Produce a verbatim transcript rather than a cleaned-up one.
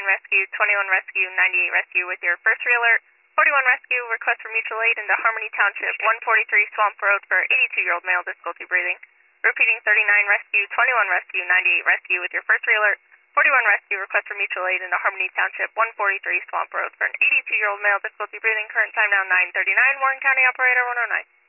thirty-nine Rescue, twenty-one Rescue, ninety-eight Rescue with your first re-alert. forty-one Rescue, request for mutual aid into Harmony Township, one forty-three Swamp Road for eighty-two-year-old male, difficulty breathing. Repeating thirty-nine Rescue, twenty-one Rescue, ninety-eight Rescue with your first re-alert. forty-one Rescue, request for mutual aid into Harmony Township, one forty-three Swamp Road for an eighty-two-year-old male, difficulty breathing. Current time now nine thirty-nine, Warren County Operator one oh nine.